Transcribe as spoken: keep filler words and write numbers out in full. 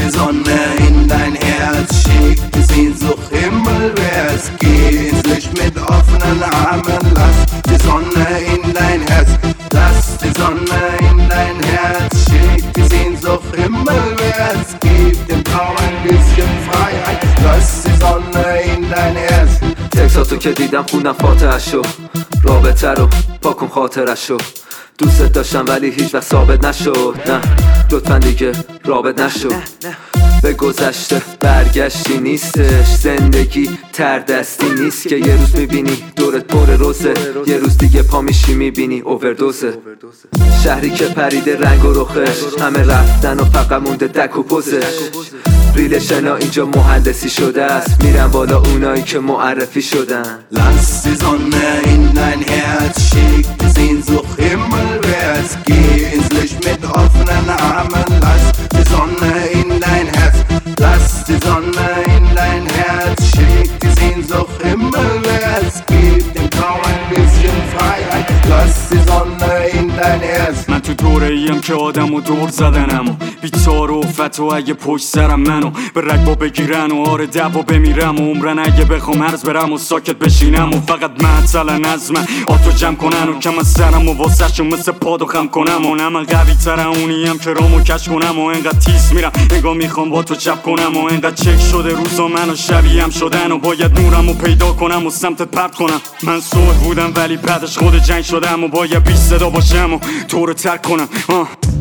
die Sonne in dein Herz, schick die Sehnsucht himmelwärts. Geh ins Licht mit offenen Armen, lass die Sonne in dein Herz. Lass die Sonne in dein Herz, schick die Sehnsucht himmelwärts. Gib dem Traum ein bisschen Freiheit, lass die Sonne in dein Herz. تکساتو که دیدم خوندم فاتحشو، رابطه رو پاکن خاطرشو. دوست داشتم ولی هیچ وقت ثابت نشد. نه لطفا دیگه رابط نشو. به گذشته برگشتی نیستش، زندگی تردستی نیست که یه روز میبینی دورت پر روزه، یه روز دیگه پا میشی میبینی اووردوزه. شهری که پریده رنگ و رخش، همه رفتن و فقط مونده دک و پوزش. ریل شنا اینجا مهندسی شده است، میرن بالا اونایی که معرفی شدن. Lass die Sonne in dein Herz, schick die Sehnsucht himmelwärts. Geh ins Licht mit offenen Armen, lass die Sonne in dein Herz. Lass die Sonne in dein Herz, schick die Sehnsucht himmelwärts. Gib dem Traum ein bisschen Freiheit, lass die Sonne in dein Herz. من تو دوره ایم که آدم و دور زدنم، بیتار و فتو اگه پشت سرم منو به رگبا بگیرن و آره دبا بمیرم و عمرن اگه بخوام عرض برم و ساکت بشینم و فقط مثلا از من آتو جمع کنن و کم از سرم و واسه شو مثل پادو خم کنم و نه من قوی ترم اونیم که رامو کش کنم و انقدر تیز میرم نگاه میخوام با تو چپ کنم و انقدر چک شده روزا من و شبیه هم شدن و باید نورم و پیدا کنم و سمتت پرت کنم. من صلح بودم ولی بعدش خود جنگ شدم و باید بیش صدا باشم و تو رو ترک کنم. آه